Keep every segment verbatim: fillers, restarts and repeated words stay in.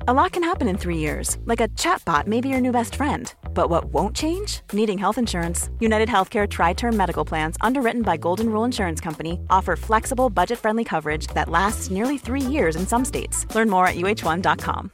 A lot can happen in three years, like a chatbot may be your new best friend. But what won't change? Needing health insurance. United Healthcare Tri-Term Medical Plans, underwritten by Golden Rule Insurance Company, offer flexible, budget-friendly coverage that lasts nearly three years in some states. Learn more at U H one dot com.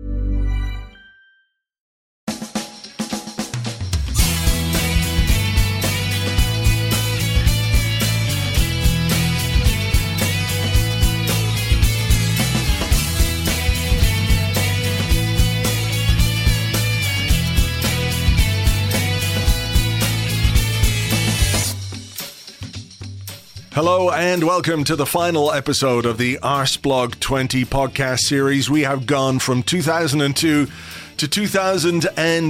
Hello and welcome to the final episode of the Arsblog twenty podcast series. We have gone from two thousand two to two thousand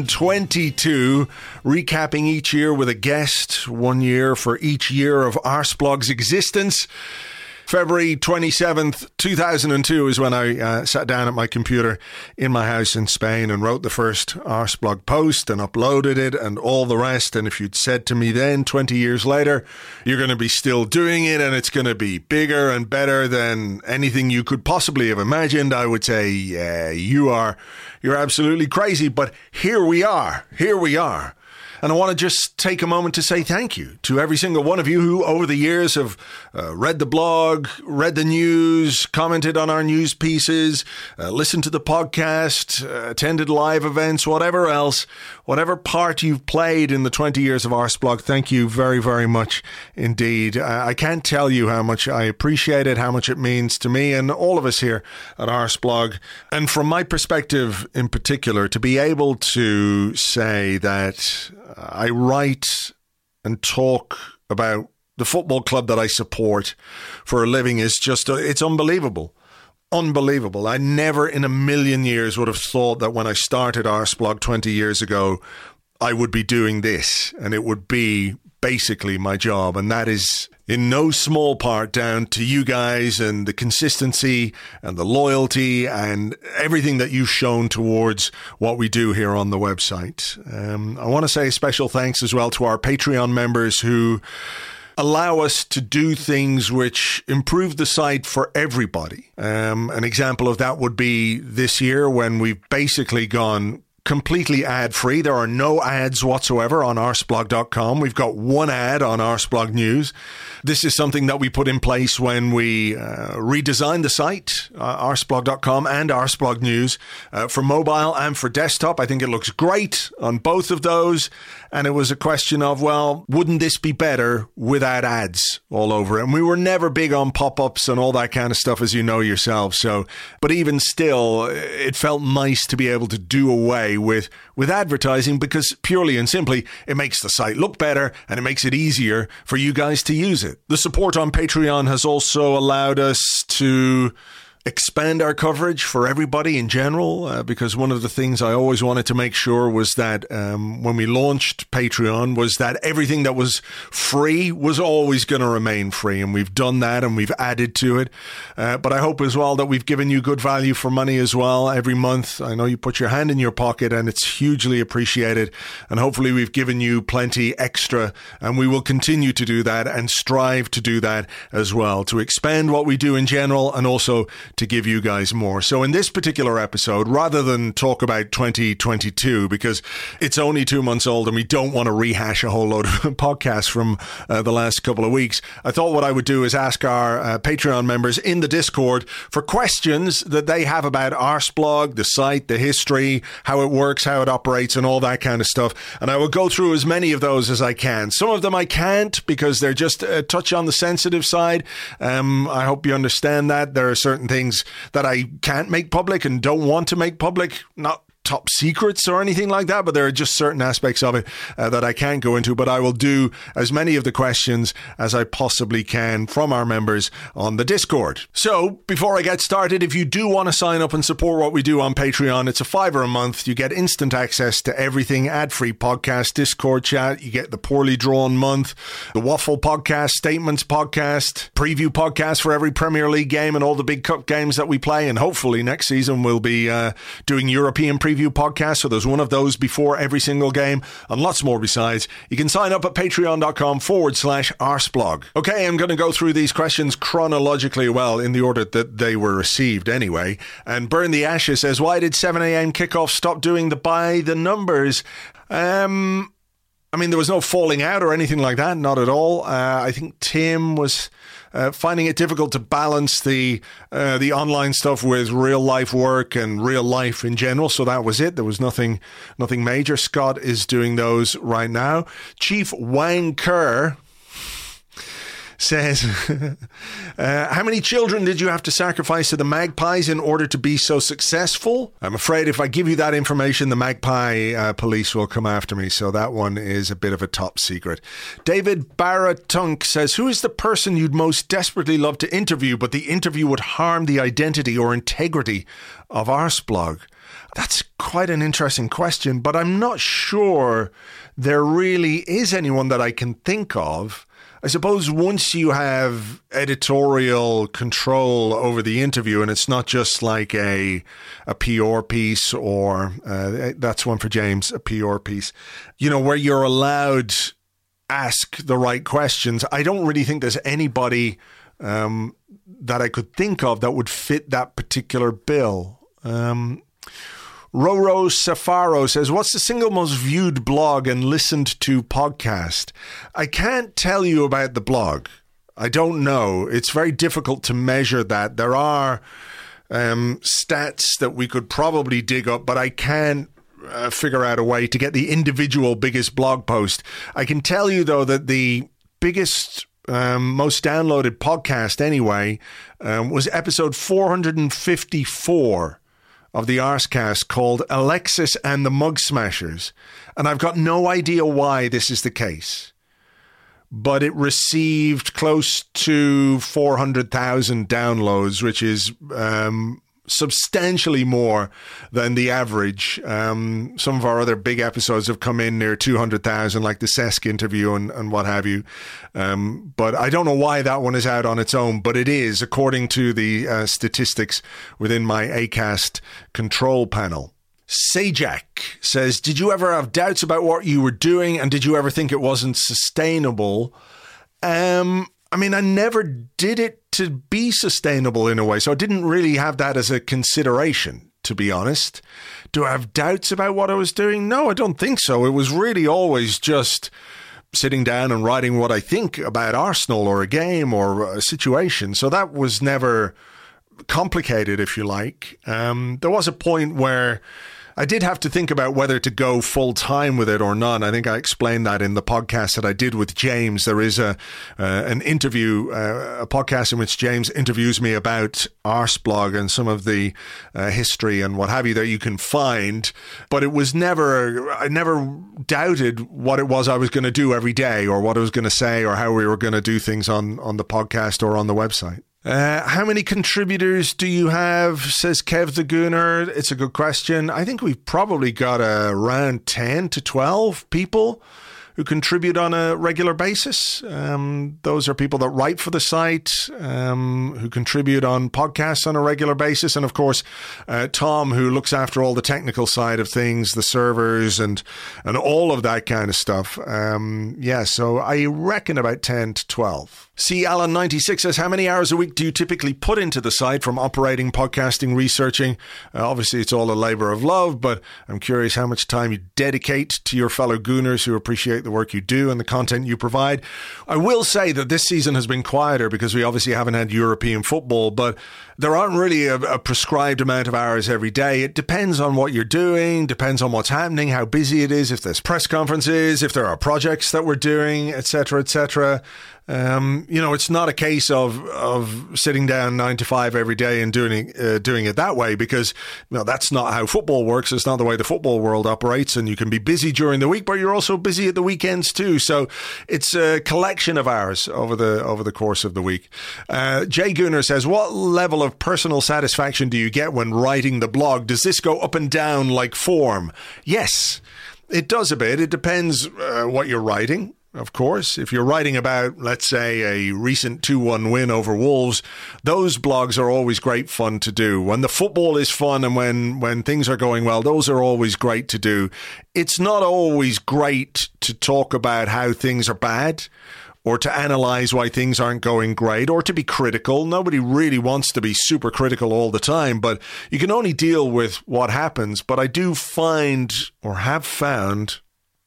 twenty-two, recapping each year with a guest, one year for each year of Arsblog's existence. February twenty-seventh, two thousand two is when I uh, sat down at my computer in my house in Spain and wrote the first Arsblog post and uploaded it and all the rest. And if you'd said to me then, twenty years later, you're going to be still doing it and it's going to be bigger and better than anything you could possibly have imagined, I would say, yeah, you are, you're absolutely crazy. But here we are, here we are. And I want to just take a moment to say thank you to every single one of you who over the years have uh, read the blog, read the news, commented on our news pieces, uh, listened to the podcast, uh, attended live events, whatever else, whatever part you've played in the twenty years of Arsblog. Thank you very, very much indeed. Uh, I can't tell you how much I appreciate it, how much it means to me and all of us here at Arsblog. And from my perspective in particular, to be able to say that I write and talk about the football club that I support for a living is just, it's unbelievable. Unbelievable. I never in a million years would have thought that when I started Arsblog twenty years ago, I would be doing this and it would be basically my job. And that is in no small part down to you guys and the consistency and the loyalty and everything that you've shown towards what we do here on the website. Um, I want to say a special thanks as well to our Patreon members who allow us to do things which improve the site for everybody. Um, an example of that would be this year when we've basically gone completely ad-free. There are no ads whatsoever on arsblog dot com. We've got one ad on Arsblog News. This is something that we put in place when we uh, redesigned the site, uh, arsblog dot com and Arsblog News, uh, for mobile and for desktop. I think it looks great on both of those. And it was a question of, well, wouldn't this be better without ads all over it? And we were never big on pop-ups and all that kind of stuff, as you know yourself. So, but even still, it felt nice to be able to do away with with advertising because purely and simply it makes the site look better and it makes it easier for you guys to use it. The support on Patreon has also allowed us to expand our coverage for everybody in general, uh, because one of the things I always wanted to make sure was that um, when we launched Patreon was that everything that was free was always going to remain free, and we've done that and we've added to it. Uh, but I hope as well that we've given you good value for money as well every month. I know you put your hand in your pocket and it's hugely appreciated, and hopefully we've given you plenty extra, and we will continue to do that and strive to do that as well, to expand what we do in general and also to give you guys more. So in this particular episode, rather than talk about twenty twenty-two, because it's only two months old and we don't want to rehash a whole load of podcasts from uh, the last couple of weeks, I thought what I would do is ask our uh, Patreon members in the Discord for questions that they have about Arsblog, the site, the history, how it works, how it operates, and all that kind of stuff. And I will go through as many of those as I can. Some of them I can't because they're just a touch on the sensitive side. Um, I hope you understand that. There are certain things that I can't make public and don't want to make public, not top secrets or anything like that, but there are just certain aspects of it uh, that I can't go into, but I will do as many of the questions as I possibly can from our members on the Discord. So before I get started, if you do want to sign up and support what we do on Patreon, it's a fiver a month. You get instant access to everything, ad-free podcast, Discord chat, you get the Poorly Drawn month, the Waffle podcast, Statements podcast, preview podcast for every Premier League game and all the big cup games that we play, and hopefully next season we'll be uh, doing European preview preview podcast, so there's one of those before every single game, and lots more besides. You can sign up at patreon.com forward slash arseblog. Okay, I'm going to go through these questions chronologically, well, in the order that they were received anyway. And Burn the Ashes says, why did seven a.m. kickoff stop doing the by the numbers? Um... I mean, there was no falling out or anything like that, not at all. Uh, I think Tim was uh, finding it difficult to balance the uh, the online stuff with real life work and real life in general. So that was it. There was nothing nothing major. Scott is doing those right now. Chief Wang Kerr says, uh, how many children did you have to sacrifice to the Magpies in order to be so successful? I'm afraid if I give you that information, the Magpie uh, police will come after me. So that one is a bit of a top secret. David Baratunk says, who is the person you'd most desperately love to interview, but the interview would harm the identity or integrity of Arsblog? That's quite an interesting question, but I'm not sure there really is anyone that I can think of. I suppose once you have editorial control over the interview and it's not just like a a P R piece or, uh, that's one for James, a P R piece, you know, where you're allowed ask the right questions, I don't really think there's anybody um, that I could think of that would fit that particular bill. Um Roro Safaro says, what's the single most viewed blog and listened to podcast? I can't tell you about the blog. I don't know. It's very difficult to measure that. There are um, stats that we could probably dig up, but I can't uh, figure out a way to get the individual biggest blog post. I can tell you, though, that the biggest, um, most downloaded podcast anyway um, was episode four hundred fifty-four of the Arsecast, called Alexis and the Mug Smashers. And I've got no idea why this is the case. But it received close to four hundred thousand downloads, which is um, substantially more than the average. Um, some of our other big episodes have come in near two hundred thousand, like the Cesc interview and, and what have you. Um, but I don't know why that one is out on its own, but it is, according to the uh, statistics within my Acast control panel. Sajak says, did you ever have doubts about what you were doing, and did you ever think it wasn't sustainable? Um, I mean, I never did it to be sustainable in a way, so I didn't really have that as a consideration, to be honest. Do I have doubts about what I was doing? No, I don't think so. It was really always just sitting down and writing what I think about Arsenal or a game or a situation. So that was never complicated, if you like. Um, there was a point where I did have to think about whether to go full time with it or not. I think I explained that in the podcast that I did with James. There is a uh, an interview, uh, a podcast in which James interviews me about Arsblog and some of the uh, history and what have you that you can find. But it was never, I never doubted what it was I was going to do every day or what I was going to say or how we were going to do things on, on the podcast or on the website. Uh, how many contributors do you have, says Kev the Gooner? It's a good question. I think we've probably got uh, around ten to twelve people who contribute on a regular basis. Um, those are people that write for the site, um, who contribute on podcasts on a regular basis. And of course, uh, Tom, who looks after all the technical side of things, the servers and, and all of that kind of stuff. Um, yeah, so I reckon about ten to twelve. C. Allen ninety-six says, how many hours a week do you typically put into the site from operating, podcasting, researching? Uh, obviously, it's all a labor of love, but I'm curious how much time you dedicate to your fellow Gooners who appreciate the work you do and the content you provide. I will say that this season has been quieter because we obviously haven't had European football, but there aren't really a, a prescribed amount of hours every day. It depends on what you're doing, depends on what's happening, how busy it is, if there's press conferences, if there are projects that we're doing, et cetera, et cetera. Um, you know, it's not a case of of sitting down nine to five every day and doing uh, doing it that way, because you know that's not how football works. It's not the way the football world operates. And you can be busy during the week, but you're also busy at the weekends too. So it's a collection of hours over the over the course of the week. Uh, Jay Gooner says, "What level of personal satisfaction do you get when writing the blog? Does this go up and down like form?" Yes, it does a bit. It depends uh, what you're writing. of course. If you're writing about, let's say, a recent two one win over Wolves, those blogs are always great fun to do. When the football is fun and when, when things are going well, those are always great to do. It's not always great to talk about how things are bad, or to analyze why things aren't going great, or to be critical. Nobody really wants to be super critical all the time, but you can only deal with what happens. But I do find, or have found,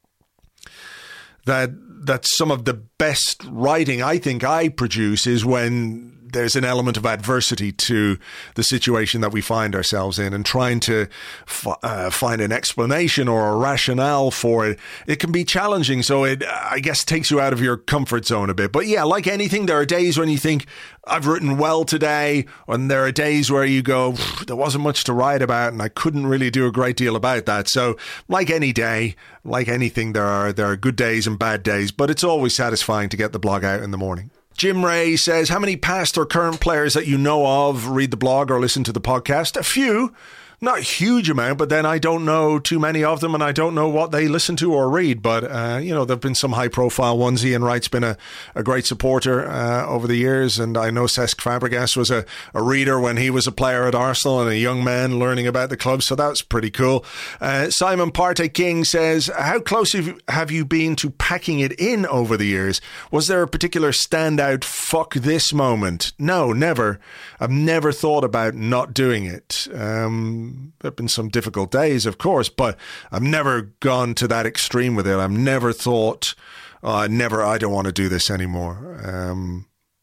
that that some of the best writing I think I produce is when there's an element of adversity to the situation that we find ourselves in, and trying to f- uh, find an explanation or a rationale for it. It can be challenging, so it, I guess, takes you out of your comfort zone a bit. But yeah, like anything, there are days when you think, I've written well today, and there are days where you go, there wasn't much to write about, and I couldn't really do a great deal about that. So like any day, like anything, there are there are good days and bad days, but it's always satisfying to get the blog out in the morning. Jim Ray says, how many past or current players that you know of read the blog or listen to the podcast? A few. Not a huge amount, but then I don't know too many of them, and I don't know what they listen to or read. But, uh, you know, there have been some high-profile ones. Ian Wright's been a, a great supporter uh, over the years, and I know Cesc Fabregas was a, a reader when he was a player at Arsenal and a young man learning about the club, so that's pretty cool. Uh, Simon Partey King says, how close have you, have you been to packing it in over the years? Was there a particular standout fuck this moment? No, never. I've never thought about not doing it. Um... There have been some difficult days, of course, but I've never gone to that extreme with it. I've never thought, uh, never, I don't want to do this anymore. Um,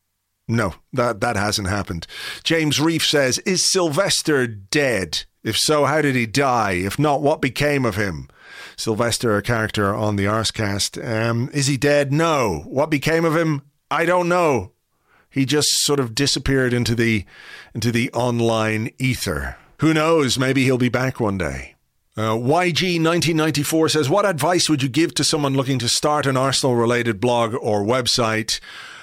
no, that, that hasn't happened. James Reef says, is Sylvester dead? If so, how did he die? If not, what became of him? Sylvester, a character on the Arscast. Um, is he dead? No. What became of him? I don't know. He just sort of disappeared into the into the online ether. Who knows? Maybe he'll be back one day. Uh, Y G nineteen ninety-four says, what advice would you give to someone looking to start an Arsenal-related blog or website?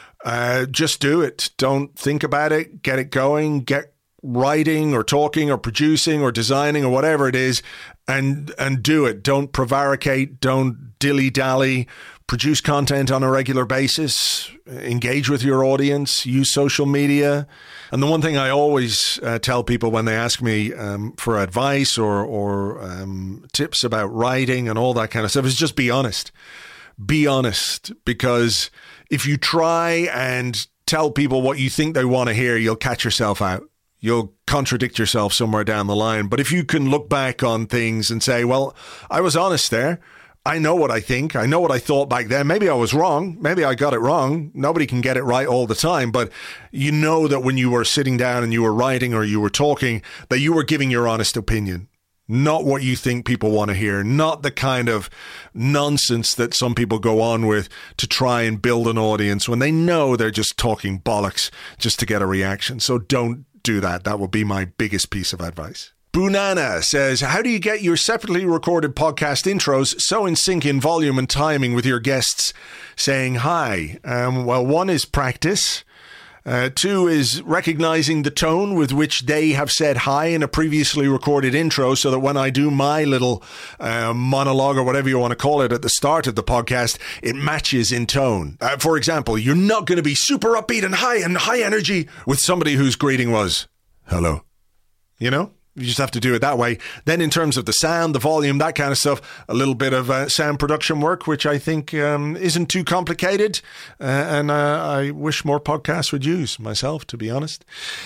Uh, just do it. Don't think about it. Get it going. Get writing or talking or producing or designing or whatever it is, and and do it. Don't prevaricate. Don't dilly-dally. Produce content on a regular basis. Engage with your audience. Use social media. And the one thing I always uh, tell people when they ask me um, for advice or, or um, tips about writing and all that kind of stuff is just be honest. Be honest, because if you try and tell people what you think they want to hear, you'll catch yourself out. You'll contradict yourself somewhere down the line. But if you can look back on things and say, well, I was honest there. I know what I think. I know what I thought back then. Maybe I was wrong. Maybe I got it wrong. Nobody can get it right all the time. But you know that when you were sitting down and you were writing or you were talking, that you were giving your honest opinion. Not what you think people want to hear. Not the kind of nonsense that some people go on with to try and build an audience when they know they're just talking bollocks just to get a reaction. So don't do that. That will be my biggest piece of advice. Bunana says, how do you get your separately recorded podcast intros so in sync in volume and timing with your guests saying hi? Um, well, one is practice. Uh, two is recognizing the tone with which they have said hi in a previously recorded intro, so that when I do my little uh, monologue or whatever you want to call it at the start of the podcast, it matches in tone. Uh, for example, you're not going to be super upbeat and high and high energy with somebody whose greeting was, hello. You know? You just have to do it that way. Then in terms of the sound, the volume, that kind of stuff, a little bit of uh, sound production work, which I think um, isn't too complicated. Uh, and uh, I wish more podcasts would use myself, to be honest.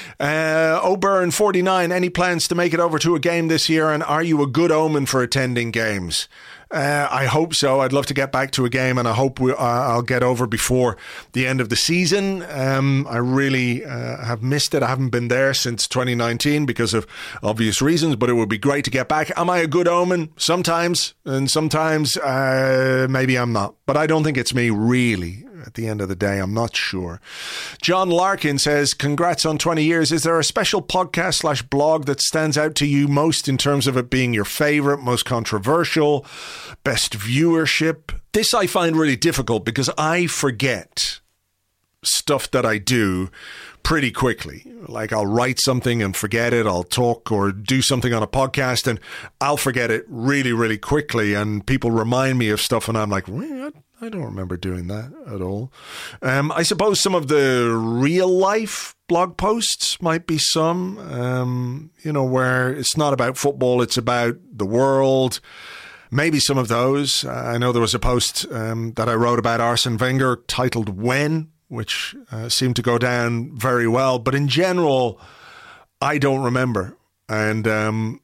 Uh, O'Byrne forty-nine, any plans to make it over to a game this year? And are you a good omen for attending games? Uh, I hope so. I'd love to get back to a game, and I hope we, uh, I'll get over before the end of the season. Um, I really uh, have missed it. I haven't been there since twenty nineteen because of obvious reasons, but it would be great to get back. Am I a good omen? Sometimes, and sometimes uh, maybe I'm not. But I don't think it's me, really. At the end of the day, I'm not sure. John Larkin says, congrats on twenty years. Is there a special podcast slash blog that stands out to you most in terms of it being your favorite, most controversial, best viewership? This I find really difficult because I forget stuff that I do pretty quickly. Like I'll write something and forget it. I'll talk or do something on a podcast and I'll forget it really, really quickly. And people remind me of stuff and I'm like, well, I I don't remember doing that at all. Um, I suppose some of the real life blog posts might be some, um, you know, where it's not about football, it's about the world. Maybe some of those. I know there was a post um, that I wrote about Arsene Wenger titled When, which uh, seemed to go down very well. But in general, I don't remember. And um,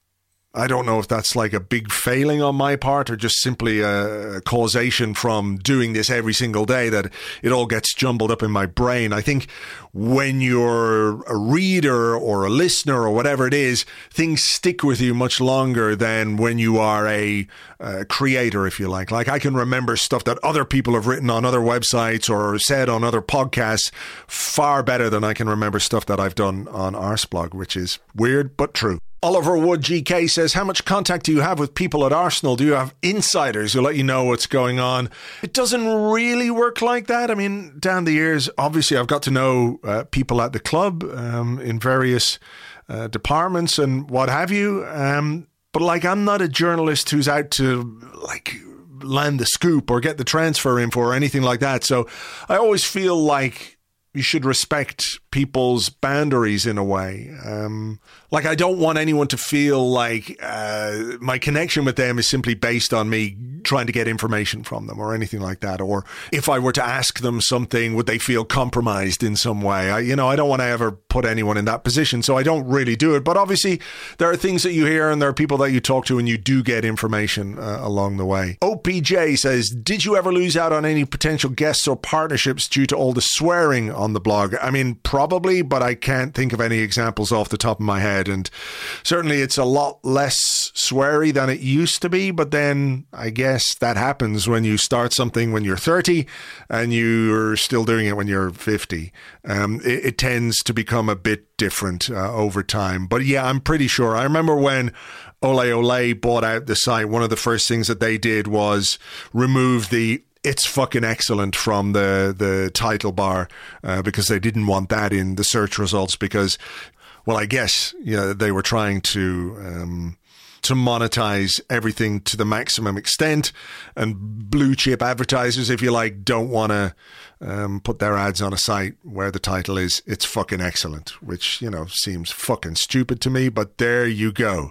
I don't know if that's like a big failing on my part or just simply a causation from doing this every single day that it all gets jumbled up in my brain. I think when you're a reader or a listener or whatever it is, things stick with you much longer than when you are a, a creator, if you like. Like I can remember stuff that other people have written on other websites or said on other podcasts far better than I can remember stuff that I've done on Arsblog, which is weird but true. Oliver Wood G K says, how much contact do you have with people at Arsenal? Do you have insiders who let you know what's going on? It doesn't really work like that. I mean, down the years, obviously, I've got to know uh, people at the club um, in various uh, departments and what have you. Um, but like, I'm not a journalist who's out to like land the scoop or get the transfer info or anything like that. So I always feel like you should respect people's boundaries in a way. Um, like, I don't want anyone to feel like uh, my connection with them is simply based on me trying to get information from them or anything like that. Or if I were to ask them something, would they feel compromised in some way? I, you know, I don't want to ever put anyone in that position, so I don't really do it. But obviously, there are things that you hear and there are people that you talk to and you do get information uh, along the way. O P J says, did you ever lose out on any potential guests or partnerships due to all the swearing on the blog? I mean, probably, but I can't think of any examples off the top of my head. And certainly it's a lot less sweary than it used to be. But then I guess that happens when you start something when you're thirty and you're still doing it when you're fifty. Um, it, it tends to become a bit different uh, over time. But yeah, I'm pretty sure. I remember when Ole Ole bought out the site, one of the first things that they did was remove the "it's fucking excellent" from the, the title bar uh, because they didn't want that in the search results because, well, I guess you know, they were trying to um, to monetize everything to the maximum extent, and blue chip advertisers, if you like, don't want to um, put their ads on a site where the title is "it's fucking excellent," which, you know, seems fucking stupid to me, but there you go.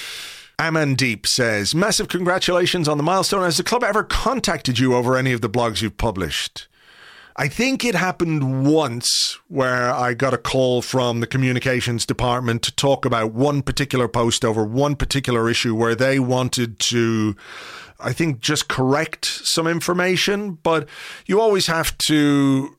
Amandeep says, massive congratulations on the milestone. Has the club ever contacted you over any of the blogs you've published? I think it happened once where I got a call from the communications department to talk about one particular post over one particular issue where they wanted to, I think, just correct some information. But you always have to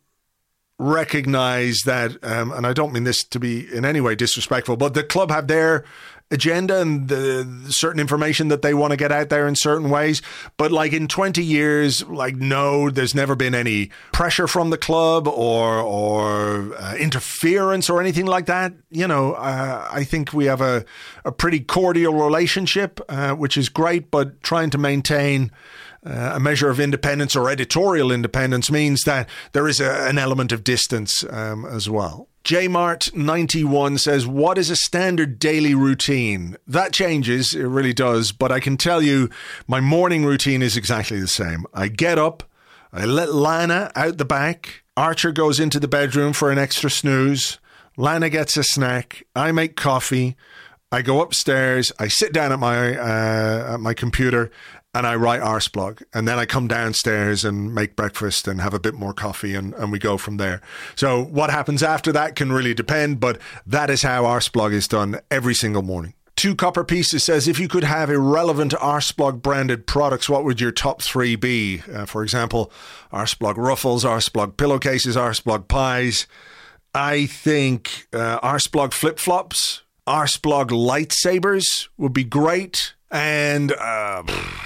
recognize that, um, and I don't mean this to be in any way disrespectful, but the club have their agenda and the certain information that they want to get out there in certain ways. But like in twenty years, like, no, there's never been any pressure from the club or or uh, interference or anything like that. You know, uh, I think we have a, a pretty cordial relationship, uh, which is great, but trying to maintain Uh, a measure of independence or editorial independence means that there is a, an element of distance um, as well. J Mart ninety-one says, what is a standard daily routine? That changes, it really does, but I can tell you my morning routine is exactly the same. I get up, I let Lana out the back, Archer goes into the bedroom for an extra snooze, Lana gets a snack, I make coffee, I go upstairs, I sit down at my uh, at my computer, and I write Arsblog, and then I come downstairs and make breakfast and have a bit more coffee, and, and we go from there. So what happens after that can really depend, but that is how Arsblog is done every single morning. Two Copper Pieces says, if you could have irrelevant Arsblog branded products, what would your top three be? Uh, for example, Arsblog ruffles, Arsblog pillowcases, Arsblog pies. I think uh, Arsblog flip-flops, Arsblog lightsabers would be great, and uh,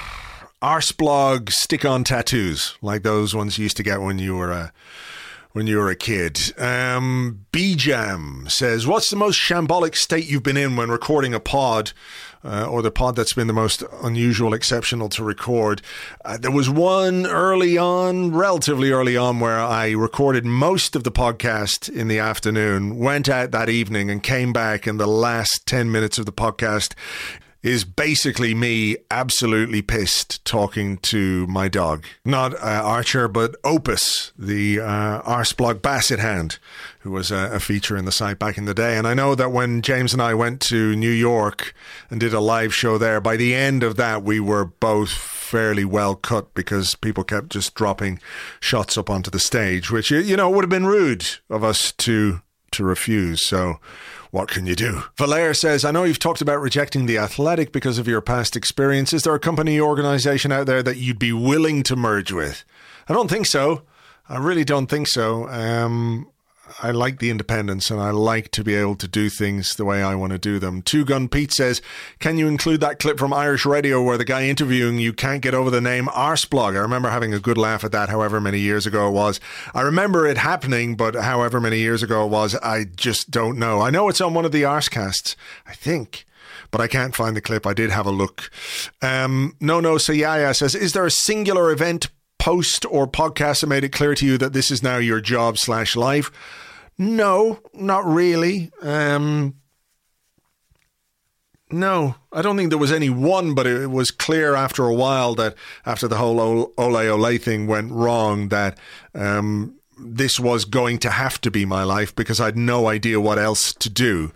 Arsblog stick-on tattoos, like those ones you used to get when you were a when you were a kid. Um, B-Jam says, what's the most shambolic state you've been in when recording a pod, uh, or the pod that's been the most unusual, exceptional to record? Uh, there was one early on, relatively early on, where I recorded most of the podcast in the afternoon, went out that evening and came back, and the last ten minutes of the podcast is basically me absolutely pissed talking to my dog. Not uh, Archer, but Opus, the uh, Arsblog Basset Hound, who was a, a feature in the site back in the day. And I know that when James and I went to New York and did a live show there, by the end of that, we were both fairly well cut because people kept just dropping shots up onto the stage, which, you know, would have been rude of us to to refuse. So what can you do? Valère says, I know you've talked about rejecting The Athletic because of your past experience. Is there a company or organisation out there that you'd be willing to merge with? I don't think so. I really don't think so. Um, I like the independence and I like to be able to do things the way I want to do them. Two Gun Pete says, can you include that clip from Irish Radio where the guy interviewing you can't get over the name Arsblog? I remember having a good laugh at that however many years ago it was. I remember it happening, but however many years ago it was, I just don't know. I know it's on one of the Arsecasts, I think, but I can't find the clip. I did have a look. Um, no, no, Sayaya says, is there a singular event, post or podcast that made it clear to you that this is now your job slash life? No, not really. Um, no, I don't think there was any one, but it was clear after a while that after the whole Ole Ole thing went wrong that um, this was going to have to be my life because I had no idea what else to do.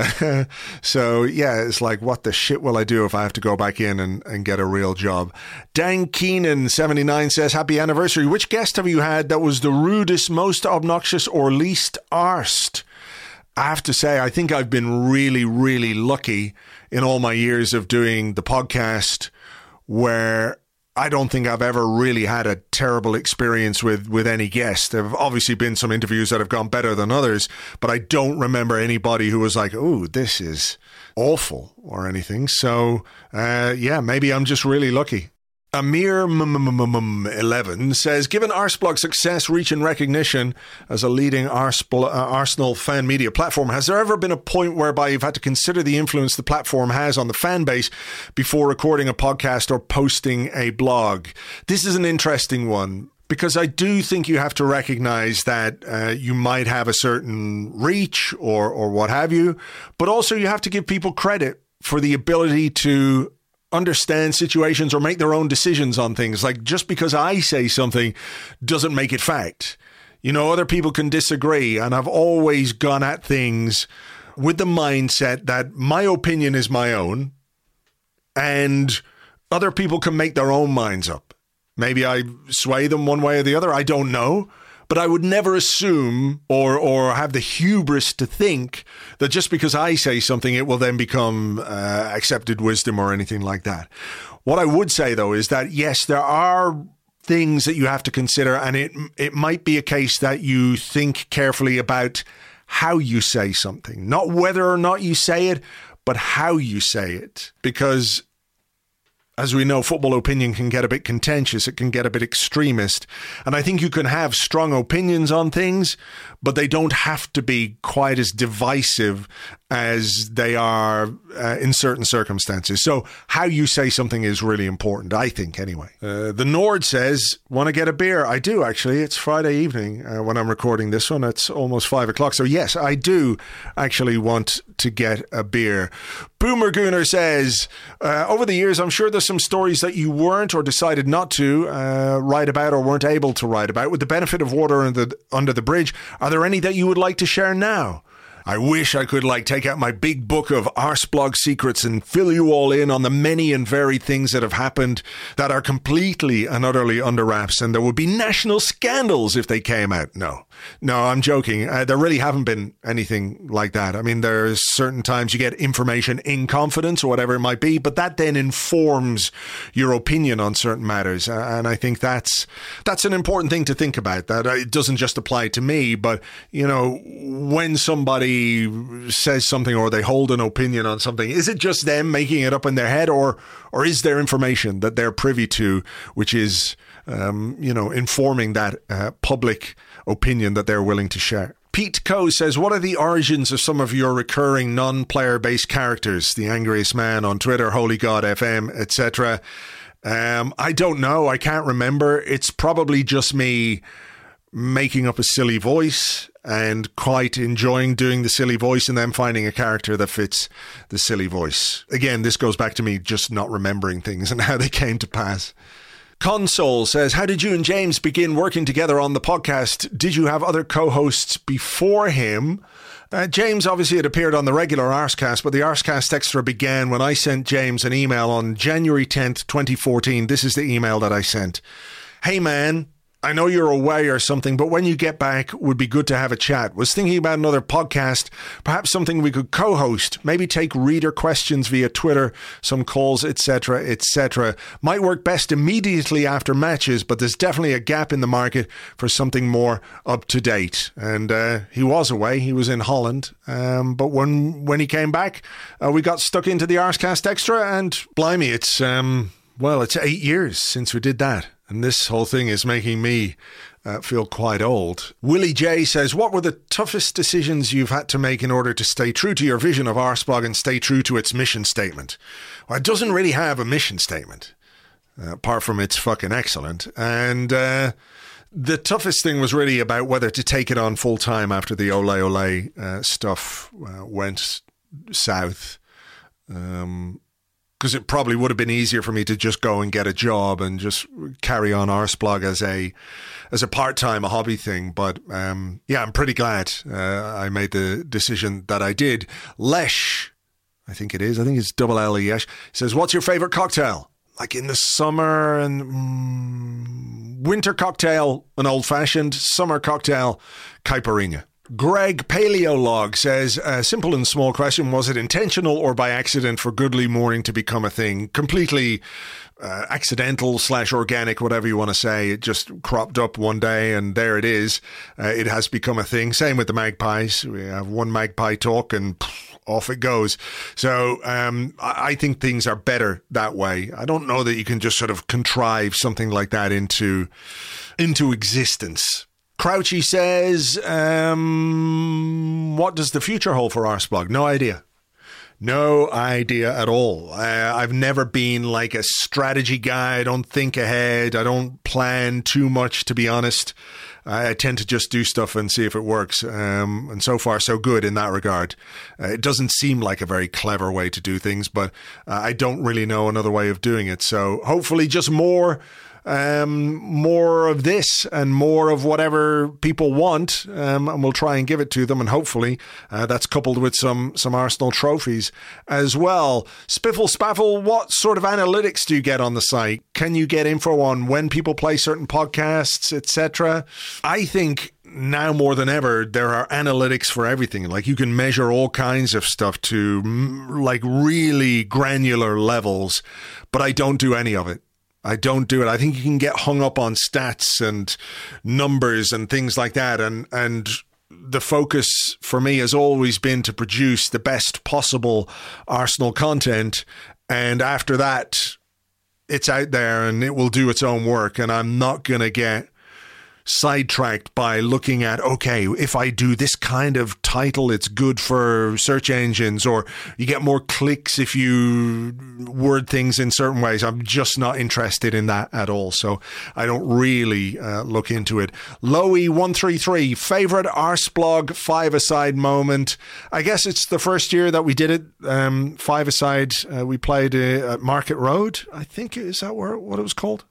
So, yeah, it's like, what the shit will I do if I have to go back in and, and get a real job? Dan Keenan, seventy-nine, says, happy anniversary. Which guest have you had that was the rudest, most obnoxious, or least arsed? I have to say, I think I've been really, really lucky in all my years of doing the podcast where I don't think I've ever really had a terrible experience with, with any guest. There have obviously been some interviews that have gone better than others, but I don't remember anybody who was like, oh, this is awful or anything. So, uh, yeah, maybe I'm just really lucky. Amir eleven says, given Arsblog's success, reach and recognition as a leading Arsenal, uh, Arsenal fan media platform, has there ever been a point whereby you've had to consider the influence the platform has on the fan base before recording a podcast or posting a blog? This is an interesting one because I do think you have to recognize that uh, you might have a certain reach or, or what have you, but also you have to give people credit for the ability to understand situations or make their own decisions on things. Like, just because I say something doesn't make it fact. You know, other people can disagree, and I've always gone at things with the mindset that my opinion is my own and other people can make their own minds up. Maybe I sway them one way or the other, I don't know. But I would never assume or or have the hubris to think that just because I say something, it will then become uh, accepted wisdom or anything like that. What I would say, though, is that, yes, there are things that you have to consider, and it it might be a case that you think carefully about how you say something, not whether or not you say it, but how you say it. Because as we know, football opinion can get a bit contentious. It can get a bit extremist. And I think you can have strong opinions on things, but they don't have to be quite as divisive as they are uh, in certain circumstances. So how you say something is really important, I think, anyway. Uh, the Nord says, want to get a beer? I do, actually. It's Friday evening uh, when I'm recording this one. It's almost five o'clock. So yes, I do actually want to get a beer. Boomer Gooner says, uh, over the years, I'm sure there's some stories that you weren't or decided not to uh, write about or weren't able to write about. With the benefit of water under the, under the bridge, are there any that you would like to share now? I wish I could like take out my big book of Arsblog secrets and fill you all in on the many and varied things that have happened that are completely and utterly under wraps, and there would be national scandals if they came out. No, no, I'm joking. Uh, there really haven't been anything like that. I mean, there's certain times you get information in confidence or whatever it might be, but that then informs your opinion on certain matters. Uh, and I think that's that's an important thing to think about, that it doesn't just apply to me, but, you know, when somebody says something or they hold an opinion on something, is it just them making it up in their head, or or is there information that they're privy to which is um, you know, informing that uh, public opinion that they're willing to share? Pete Coe says, what are the origins of some of your recurring non-player based characters? The Angriest Man on Twitter, Holy God F M, et cetera. Um, I don't know. I can't remember. It's probably just me making up a silly voice and quite enjoying doing the silly voice and then finding a character that fits the silly voice. Again, this goes back to me just not remembering things and how they came to pass. Console says, how did you and James begin working together on the podcast? Did you have other co-hosts before him? Uh, James obviously had appeared on the regular Arscast, but the Arscast Extra began when I sent James an email on January tenth, twenty fourteen. This is the email that I sent. Hey man, I know you're away or something, but when you get back, would be good to have a chat. Was thinking about another podcast, perhaps something we could co-host, maybe take reader questions via Twitter, some calls, et cetera, et cetera. Might work best immediately after matches, but there's definitely a gap in the market for something more up to date. And uh, he was away, he was in Holland, um, but when when he came back, uh, we got stuck into the Arscast Extra, and blimey, it's um, well, it's eight years since we did that. And this whole thing is making me uh, feel quite old. Willie J says, what were the toughest decisions you've had to make in order to stay true to your vision of Arsblog and stay true to its mission statement? Well, it doesn't really have a mission statement, uh, apart from it's fucking excellent. And uh, the toughest thing was really about whether to take it on full time after the Ole Ole uh, stuff uh, went south. Um Because it probably would have been easier for me to just go and get a job and just carry on Arsblog as a as a part-time, a hobby thing. But um, yeah, I'm pretty glad uh, I made the decision that I did. Lesh, I think it is. I think it's double L E S. Says, what's your favorite cocktail? Like in the summer and mm, winter cocktail, an old-fashioned. Summer cocktail, caipirinha. Greg Paleolog says, a simple and small question, was it intentional or by accident for Goodly Morning to become a thing? Completely uh, accidental slash organic, whatever you want to say. It just cropped up one day and there it is. Uh, it has become a thing. Same with the Magpies. We have one Magpie talk and pff, off it goes. So um, I think things are better that way. I don't know that you can just sort of contrive something like that into into existence. Crouchy says, um, what does the future hold for Arsblog? No idea. No idea at all. Uh, I've never been like a strategy guy. I don't think ahead. I don't plan too much, to be honest. I tend to just do stuff and see if it works. Um, and so far, so good in that regard. Uh, it doesn't seem like a very clever way to do things, but uh, I don't really know another way of doing it. So hopefully just more Um, more of this and more of whatever people want, um, and we'll try and give it to them, and hopefully uh, that's coupled with some some Arsenal trophies as well. Spiffle Spaffle, what sort of analytics do you get on the site? Can you get info on when people play certain podcasts, et cetera? I think now more than ever, there are analytics for everything. Like you can measure all kinds of stuff to like really granular levels, but I don't do any of it. I don't do it. I think you can get hung up on stats and numbers and things like that. And, and the focus for me has always been to produce the best possible Arsenal content. And after that, it's out there and it will do its own work. And I'm not going to get sidetracked by looking at, okay, if I do this kind of title, it's good for search engines, or you get more clicks if you word things in certain ways. I'm just not interested in that at all. So I don't really uh, look into it. Loey one three three, favorite Arsblog five-a-side moment. I guess it's the first year that we did it. Um, five-a-side, uh, we played uh, at Market Road, I think. Is that where, what it was called?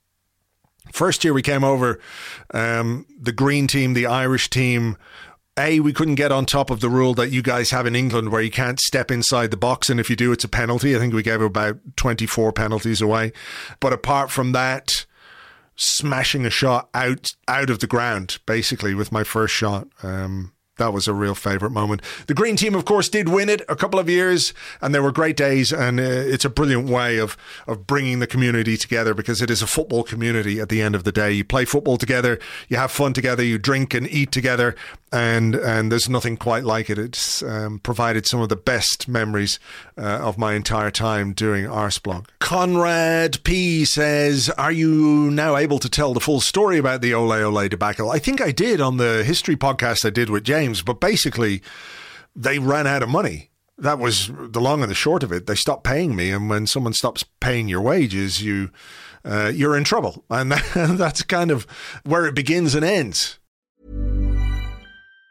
First year we came over, um, the green team, the Irish team, A, we couldn't get on top of the rule that you guys have in England where you can't step inside the box, and if you do, it's a penalty. I think we gave about twenty-four penalties away. But apart from that, smashing a shot out out of the ground, basically, with my first shot. Um, that was a real favourite moment. The green team, of course, did win it a couple of years, and they were great days, and uh, it's a brilliant way of, of bringing the community together, because it is a football community at the end of the day. You play football together, you have fun together, you drink and eat together, and and there's nothing quite like it. It's um, provided some of the best memories uh, of my entire time doing Arsblog. Conrad P says, are you now able to tell the full story about the Ole Ole debacle? I think I did on the history podcast I did with James. But basically, they ran out of money. That was the long and the short of it. They stopped paying me, and when someone stops paying your wages, you uh, you're in trouble, and that, that's kind of where it begins and ends.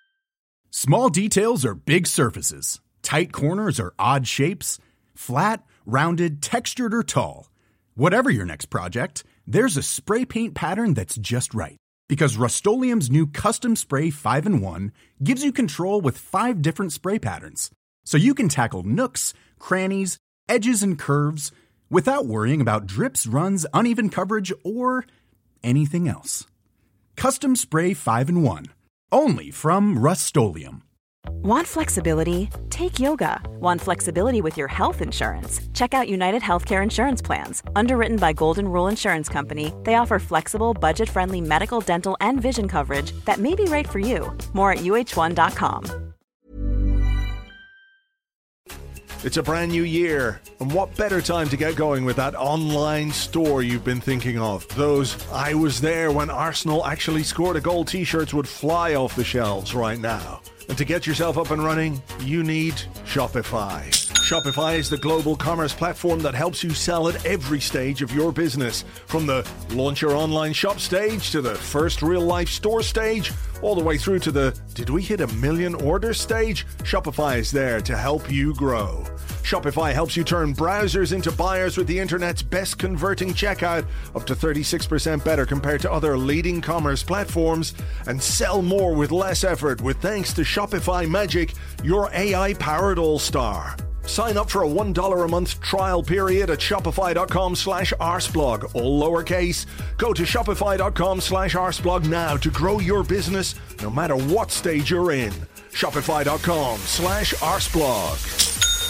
Small details are big surfaces. Tight corners are odd shapes. Flat, rounded, textured, or tall. Whatever your next project, there's a spray paint pattern that's just right. Because Rust-Oleum's new Custom Spray five in one gives you control with five different spray patterns. So you can tackle nooks, crannies, edges, and curves without worrying about drips, runs, uneven coverage, or anything else. Custom Spray five in one. Only from Rust-Oleum. Want flexibility? Take yoga. Want flexibility with your health insurance? Check out United Healthcare Insurance Plans. Underwritten by Golden Rule Insurance Company, they offer flexible, budget-friendly medical, dental, and vision coverage that may be right for you. More at U H one dot com. It's a brand new year, and what better time to get going with that online store you've been thinking of? Those "I was there when Arsenal actually scored a goal" t-shirts would fly off the shelves right now. And to get yourself up and running, you need Shopify. Shopify is the global commerce platform that helps you sell at every stage of your business. From the launch your online shop stage to the first real-life store stage, all the way through to the "did we hit a million orders" stage, Shopify is there to help you grow. Shopify helps you turn browsers into buyers with the internet's best converting checkout, up to thirty-six percent better compared to other leading commerce platforms, and sell more with less effort with thanks to Shopify Magic, your A I-powered all-star. Sign up for a one dollar a month trial period at shopify.com slash arseblog, all lowercase. Go to shopify.com slash arseblog now to grow your business no matter what stage you're in. Shopify.com slash arseblog.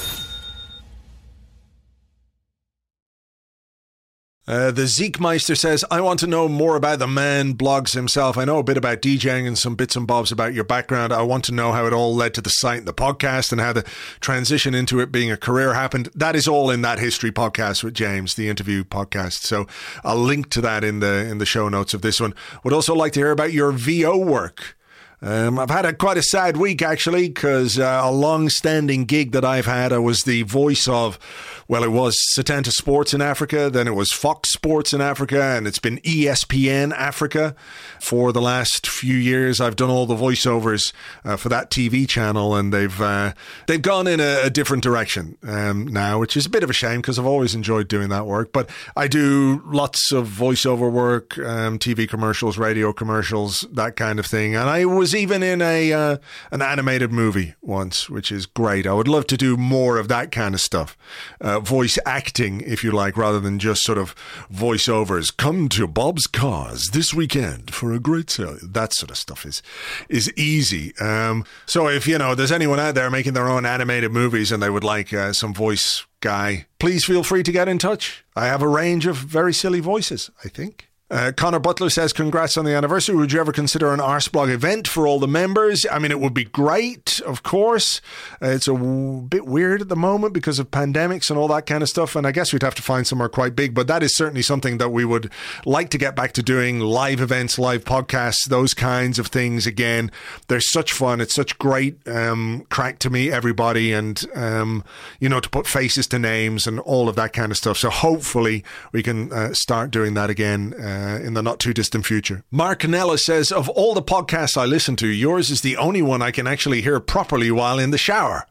Uh, the Zeekmeister says, I want to know more about the man blogs himself. I know a bit about DJing and some bits and bobs about your background. I want to know how it all led to the site and the podcast and how the transition into it being a career happened. That is all in that history podcast with James, the interview podcast. So I'll link to that in the in the show notes of this one. Would also like to hear about your V O work. Um, I've had a, quite a sad week, actually, because uh, a long-standing gig that I've had, I was the voice of, well, it was Setanta Sports in Africa, then it was Fox Sports in Africa, and it's been E S P N Africa for the last few years. I've done all the voiceovers uh, for that T V channel, and they've uh, they've gone in a, a different direction um, now, which is a bit of a shame because I've always enjoyed doing that work. But I do lots of voiceover work, um, T V commercials, radio commercials, that kind of thing, and I was even in a uh, an animated movie once, which is great. I would love to do more of that kind of stuff. Uh, voice acting, if you like, rather than just sort of voiceovers. Come to Bob's Cars this weekend for a great sale. That sort of stuff is is easy. Um, so if, you know, there's anyone out there making their own animated movies and they would like uh, some voice guy, please feel free to get in touch. I have a range of very silly voices, I think. Uh, Connor Butler says, congrats on the anniversary. Would you ever consider an Arseblog event for all the members? I mean, it would be great, of course. Uh, it's a w- bit weird at the moment because of pandemics and all that kind of stuff. And I guess we'd have to find somewhere quite big. But that is certainly something that we would like to get back to doing. Live events, live podcasts, those kinds of things again. They're such fun. It's such great um, crack to meet everybody and, um, you know, to put faces to names and all of that kind of stuff. So hopefully we can uh, start doing that again uh, Uh, in the not too distant future. Mark Canella says, of all the podcasts I listen to, yours is the only one I can actually hear properly while in the shower.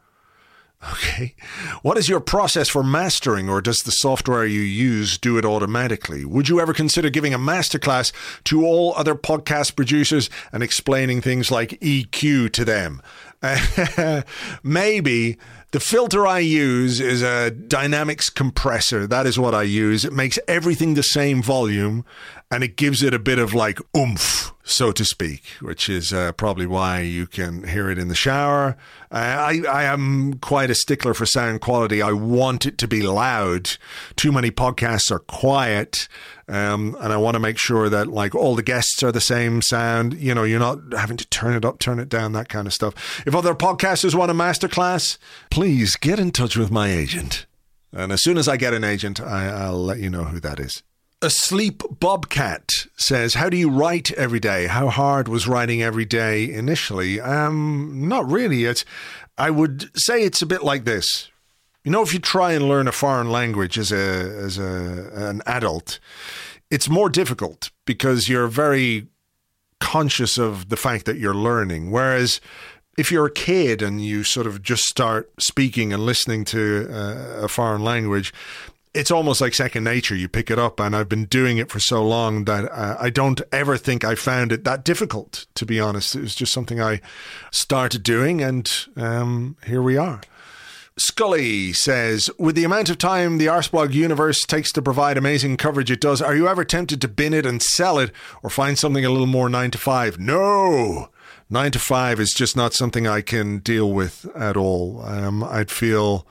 Okay. What is your process for mastering, or does the software you use do it automatically? Would you ever consider giving a masterclass to all other podcast producers and explaining things like E Q to them? Maybe. The filter I use is a Dynamics compressor. That is what I use. It makes everything the same volume and it gives it a bit of like oomph, so to speak, which is uh, probably why you can hear it in the shower. Uh, I, I am quite a stickler for sound quality. I want it to be loud. Too many podcasts are quiet. Um, and I want to make sure that like all the guests are the same sound. You know, you're not having to turn it up, turn it down, that kind of stuff. If other podcasters want a masterclass, please get in touch with my agent. And as soon as I get an agent, I, I'll let you know who that is. Asleep Bobcat says, how do you write every day? How hard was writing every day initially? Um, not really. It's, I would say it's a bit like this. You know, if you try and learn a foreign language as a as a an adult, it's more difficult because you're very conscious of the fact that you're learning. Whereas if you're a kid and you sort of just start speaking and listening to uh, a foreign language, it's almost like second nature. You pick it up, and I've been doing it for so long that uh, I don't ever think I found it that difficult, to be honest. It was just something I started doing, and um, here we are. Scully says, with the amount of time the Arsblog universe takes to provide amazing coverage it does, are you ever tempted to bin it and sell it, or find something a little more nine to five? No! Nine to five is just not something I can deal with at all. Um, I'd feel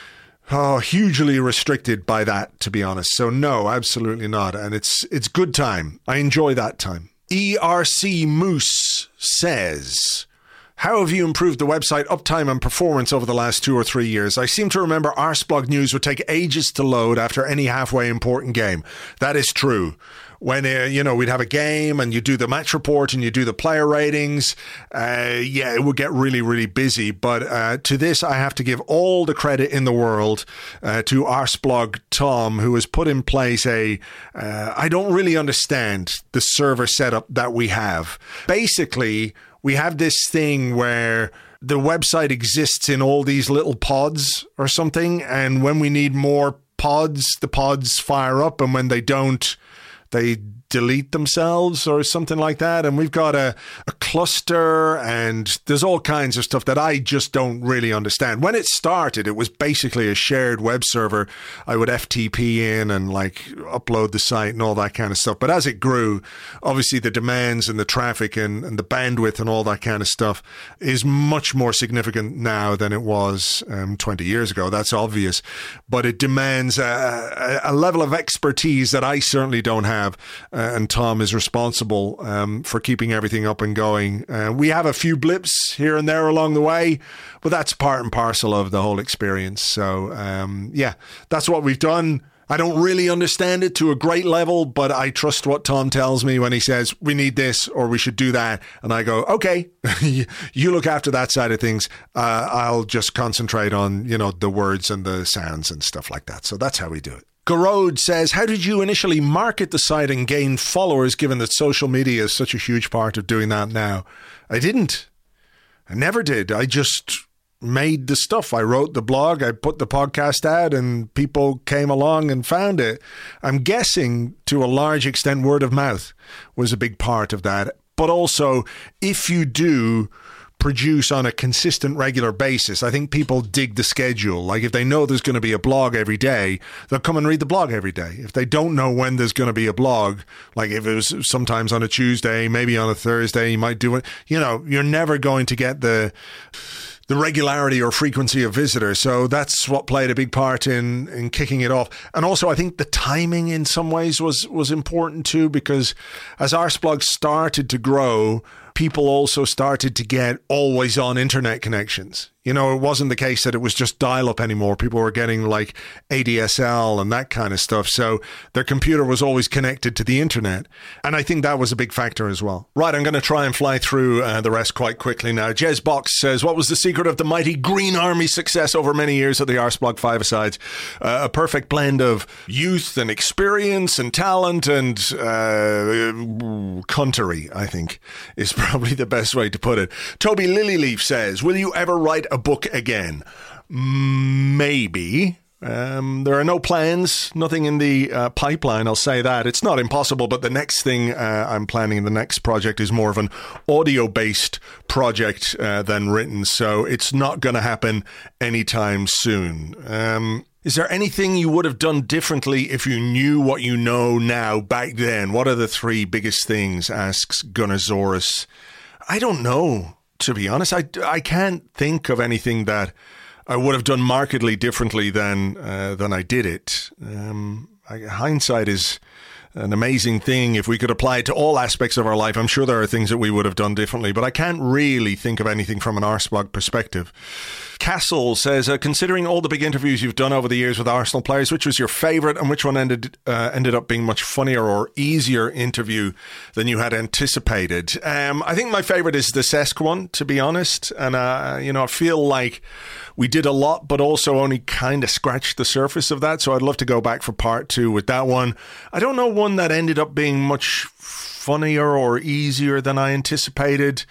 oh, hugely restricted by that, to be honest. So no, absolutely not. And it's it's good time. I enjoy that time. E R C Moose says, how have you improved the website uptime and performance over the last two or three years? I seem to remember Arsblog news would take ages to load after any halfway important game. That is true. When, uh, you know, we'd have a game and you do the match report and you do the player ratings, uh, yeah, it would get really, really busy. But uh, to this, I have to give all the credit in the world uh, to Arsblog Tom, who has put in place a, uh, I don't really understand the server setup that we have. Basically, we have this thing where the website exists in all these little pods or something. And when we need more pods, the pods fire up. And when they don't, they delete themselves or something like that. And we've got a, a cluster, and there's all kinds of stuff that I just don't really understand. When it started, it was basically a shared web server. I would F T P in and like upload the site and all that kind of stuff. But as it grew, obviously the demands and the traffic and, and the bandwidth and all that kind of stuff is much more significant now than it was um, twenty years ago. That's obvious. But it demands a, a, a level of expertise that I certainly don't have. Uh, and Tom is responsible um, for keeping everything up and going. Uh, we have a few blips here and there along the way, but that's part and parcel of the whole experience. So, um, yeah, that's what we've done. I don't really understand it to a great level, but I trust what Tom tells me when he says, we need this or we should do that. And I go, okay, you look after that side of things. Uh, I'll just concentrate on, you know, the words and the sounds and stuff like that. So that's how we do it. Garode says, how did you initially market the site and gain followers, given that social media is such a huge part of doing that now? I didn't. I never did. I just made the stuff. I wrote the blog, I put the podcast out, and people came along and found it. I'm guessing to a large extent word of mouth was a big part of that. But also, if you do produce on a consistent, regular basis, I think people dig the schedule. Like if they know there's going to be a blog every day, they'll come and read the blog every day. If they don't know when there's going to be a blog, like if it was sometimes on a Tuesday, maybe on a Thursday, you might do it. You know, you're never going to get the the regularity or frequency of visitors. So that's what played a big part in, in kicking it off. And also, I think the timing in some ways was, was important too, because as Arsblog started to grow, people also started to get always on internet connections. You know, it wasn't the case that it was just dial-up anymore. People were getting like A D S L and that kind of stuff. So their computer was always connected to the internet. And I think that was a big factor as well. Right, I'm going to try and fly through uh, the rest quite quickly now. Jez Box says, what was the secret of the mighty Green Army's success over many years of the Arsblog Five-A-Sides? Uh, a perfect blend of youth and experience and talent and uh, cuntery, I think, is probably the best way to put it. Toby Lilyleaf says, will you ever write a book again? Maybe. Um, there are no plans, nothing in the uh, pipeline, I'll say that. It's not impossible, but the next thing uh, I'm planning, the next project is more of an audio-based project uh, than written, so it's not going to happen anytime soon. Um, is there anything you would have done differently if you knew what you know now back then? What are the three biggest things, asks Gunnersaurus. I don't know. To be honest, I, I can't think of anything that I would have done markedly differently than uh, than I did it. Um, I, hindsight is an amazing thing. If we could apply it to all aspects of our life, I'm sure there are things that we would have done differently, but I can't really think of anything from an Arsblog perspective. Castle says, uh, considering all the big interviews you've done over the years with Arsenal players, which was your favourite and which one ended uh, ended up being much funnier or easier interview than you had anticipated? Um, I think my favourite is the Cesc one, to be honest. And, uh, you know, I feel like we did a lot, but also only kind of scratched the surface of that. So I'd love to go back for part two with that one. I don't know one that ended up being much funnier or easier than I anticipated.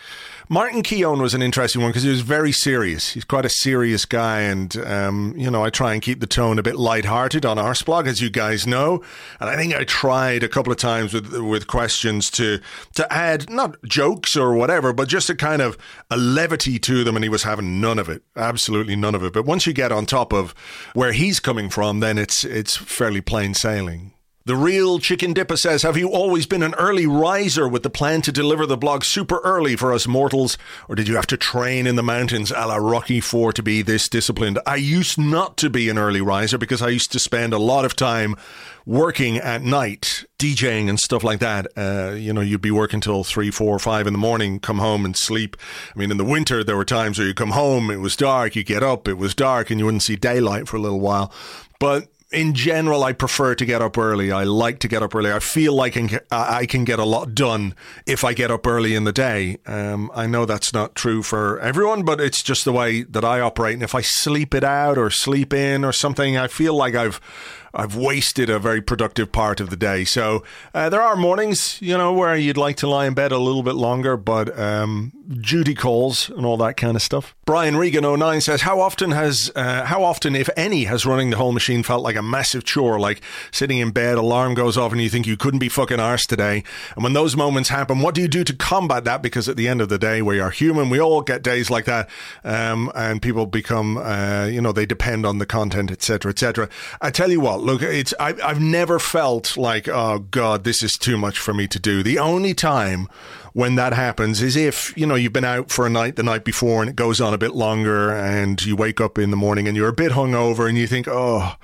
Martin Keown was an interesting one because he was very serious. He's quite a serious guy, and um, you know, I try and keep the tone a bit lighthearted on Arsblog, as you guys know. And I think I tried a couple of times with with questions to to add not jokes or whatever, but just a kind of a levity to them, and he was having none of it, absolutely none of it. But once you get on top of where he's coming from, then it's it's fairly plain sailing. The Real Chicken Dipper says, have you always been an early riser with the plan to deliver the blog super early for us mortals? Or did you have to train in the mountains a la Rocky four to be this disciplined? I used not to be an early riser because I used to spend a lot of time working at night, DJing and stuff like that. Uh, you know, you'd be working till three, four, five in the morning, come home and sleep. I mean, in the winter, there were times where you come home, it was dark, you get up, it was dark, and you wouldn't see daylight for a little while. But in general, I prefer to get up early. I like to get up early. I feel like I can get a lot done if I get up early in the day. Um, I know that's not true for everyone, but it's just the way that I operate. And if I sleep it out or sleep in or something, I feel like I've I've wasted a very productive part of the day. So uh, there are mornings, you know, where you'd like to lie in bed a little bit longer, but um, duty calls and all that kind of stuff. Brian Regan oh nine says, how often has, uh, how often, if any, has running the whole machine felt like a massive chore, like sitting in bed, alarm goes off and you think you couldn't be fucking arse today? And when those moments happen, what do you do to combat that? Because at the end of the day, we are human. We all get days like that. Um, and people become, uh, you know, they depend on the content, et cetera, et cetera. I tell you what, look, it's I, I've never felt like, oh, God, this is too much for me to do. The only time when that happens is if, you know, you've been out for a night the night before and it goes on a bit longer and you wake up in the morning and you're a bit hungover and you think, oh,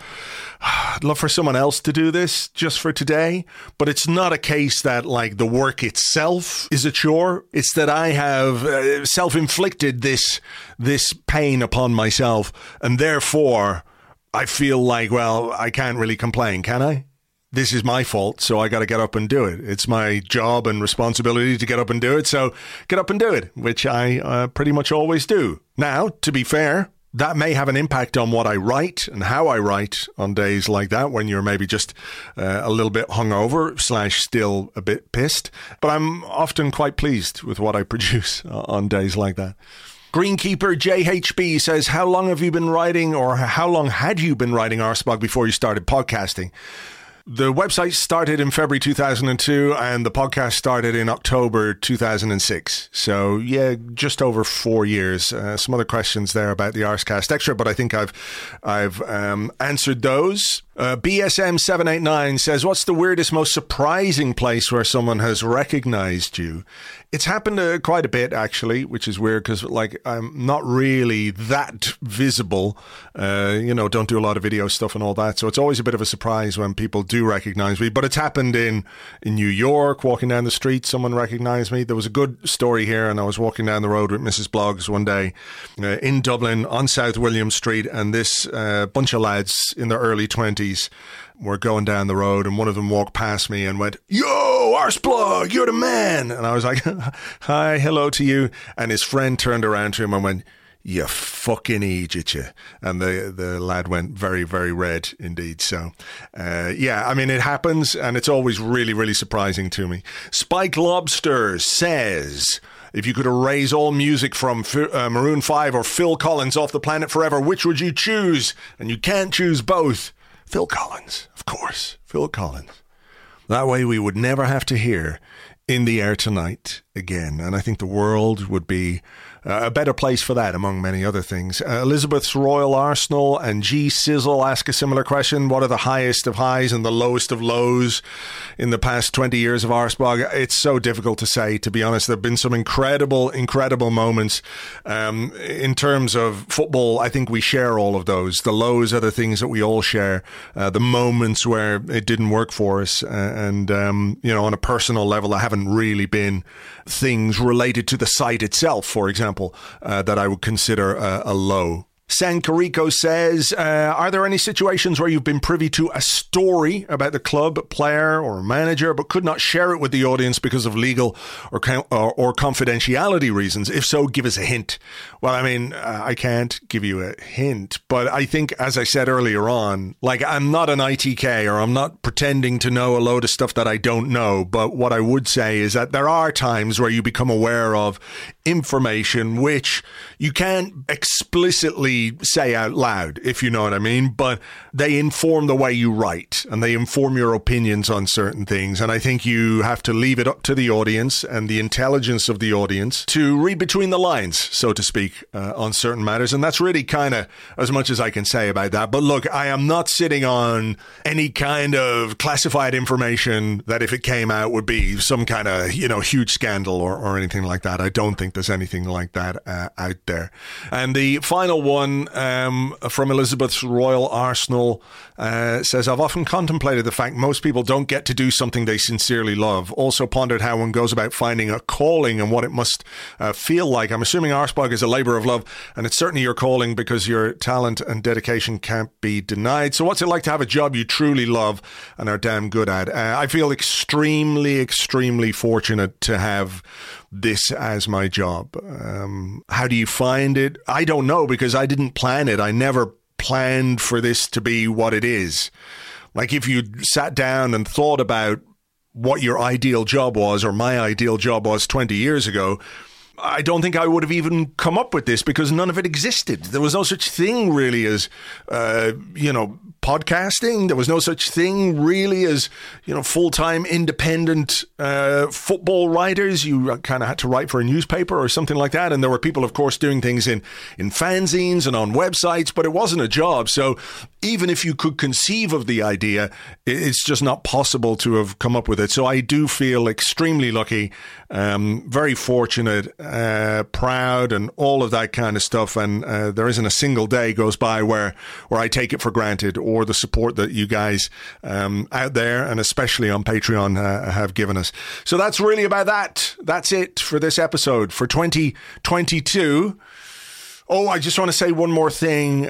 I'd love for someone else to do this just for today. But it's not a case that, like, the work itself is a chore. It's that I have uh, self-inflicted this this pain upon myself, and therefore I feel like, well, I can't really complain, can I? This is my fault, so I got to get up and do it. It's my job and responsibility to get up and do it, so get up and do it, which I uh, pretty much always do. Now, to be fair, that may have an impact on what I write and how I write on days like that, when you're maybe just uh, a little bit hungover slash still a bit pissed. But I'm often quite pleased with what I produce on days like that. Greenkeeper J H B says, how long have you been writing, or how long had you been writing Arsblog before you started podcasting? The website started in February two thousand two and the podcast started in October two thousand six. So, yeah, just over four years. Uh, some other questions there about the Arscast Extra, but I think I've I've um, answered those. Uh, B S M seven eight nine says, what's the weirdest, most surprising place where someone has recognized you? It's happened uh, quite a bit, actually, which is weird because, like, I'm not really that visible. Uh, you know, don't do a lot of video stuff and all that. So it's always a bit of a surprise when people do recognize me. But it's happened in, in New York, walking down the street, someone recognized me. There was a good story here, and I was walking down the road with Missus Bloggs one day uh, in Dublin on South William Street, and this uh, bunch of lads in their early twenties were going down the road, and one of them walked past me and went, yo, Arsblog, you're the man. And I was like, hi, hello to you. And his friend turned around to him and went, you fucking idiot, you. And the, the lad went very, very red indeed. So, uh, yeah, I mean, it happens, and it's always really, really surprising to me. Spike Lobster says, if you could erase all music from uh, Maroon five or Phil Collins off the planet forever, which would you choose? And you can't choose both. Phil Collins, of course, Phil Collins. That way we would never have to hear In the Air Tonight again. And I think the world would be uh, a better place for that, among many other things. Uh, Elizabeth's Royal Arsenal and G Sizzle ask a similar question. What are the highest of highs and the lowest of lows in the past twenty years of Arsblog? It's so difficult to say, to be honest. There have been some incredible, incredible moments. Um, in terms of football, I think we share all of those. The lows are the things that we all share. Uh, the moments where it didn't work for us. Uh, and, um, you know, on a personal level, I haven't really been things related to the site itself, for example, uh, that I would consider a, a low. Sankarico says, uh, are there any situations where you've been privy to a story about the club, player or manager, but could not share it with the audience because of legal or, or, or confidentiality reasons? If so, give us a hint. Well, I mean, uh, I can't give you a hint, but I think, as I said earlier on, like, I'm not an I T K or I'm not pretending to know a load of stuff that I don't know. But what I would say is that there are times where you become aware of information which you can't explicitly say out loud, if you know what I mean, but they inform the way you write and they inform your opinions on certain things. And I think you have to leave it up to the audience and the intelligence of the audience to read between the lines, so to speak, uh, on certain matters. And that's really kind of as much as I can say about that. But look, I am not sitting on any kind of classified information that if it came out would be some kind of, you know, huge scandal or, or anything like that. I don't think there's anything like that uh, out there. And the final one um, from Elizabeth's Royal Arsenal uh, says, I've often contemplated the fact most people don't get to do something they sincerely love. Also pondered how one goes about finding a calling and what it must uh, feel like. I'm assuming Arsblog is a labour of love, and it's certainly your calling because your talent and dedication can't be denied. So what's it like to have a job you truly love and are damn good at? Uh, I feel extremely, extremely fortunate to have this as my job. Um, how do you find it? I don't know, because I didn't plan it. I never planned for this to be what it is. Like, if you sat down and thought about what your ideal job was, or my ideal job was twenty years ago, I don't think I would have even come up with this, because none of it existed. There was no such thing really as, uh, you know, podcasting. There was no such thing really as, you know, full-time independent uh, football writers. You kind of had to write for a newspaper or something like that. And there were people, of course, doing things in, in fanzines and on websites, but it wasn't a job. So even if you could conceive of the idea, it's just not possible to have come up with it. So I do feel extremely lucky, um, very fortunate, uh, proud, and all of that kind of stuff. And uh, there isn't a single day goes by where, where I take it for granted, or the support that you guys um, out there, and especially on Patreon, uh, have given us. So that's really about that. That's it for this episode for twenty twenty-two. Oh, I just want to say one more thing.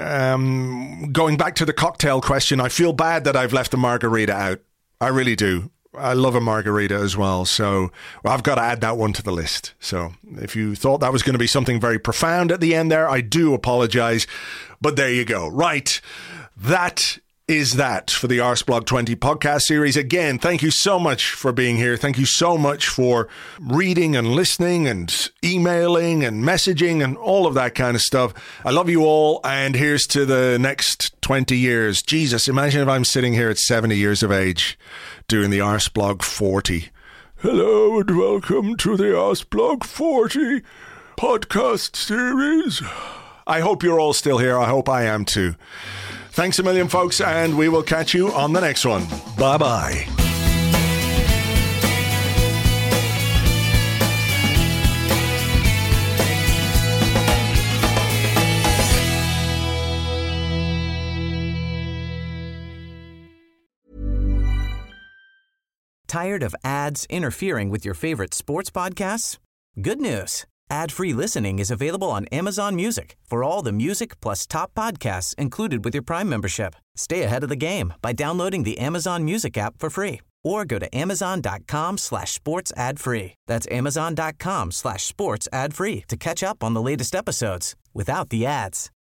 Um, going back to the cocktail question, I feel bad that I've left the margarita out. I really do. I love a margarita as well. So well, I've got to add that one to the list. So if you thought that was going to be something very profound at the end there, I do apologize. But there you go. Right. That is that for the Arsblog twenty podcast series. Again, thank you so much for being here. Thank you so much for reading and listening and emailing and messaging and all of that kind of stuff. I love you all. And here's to the next twenty years. Jesus, imagine if I'm sitting here at seventy years of age doing the Arsblog forty. Hello and welcome to the Arsblog forty podcast series. I hope you're all still here. I hope I am too. Thanks a million, folks, and we will catch you on the next one. Bye-bye. Tired of ads interfering with your favorite sports podcasts? Good news. Ad-free listening is available on Amazon Music for all the music plus top podcasts included with your Prime membership. Stay ahead of the game by downloading the Amazon Music app for free, or go to amazon.com slash sports ad free. That's amazon.com slash sports ad free to catch up on the latest episodes without the ads.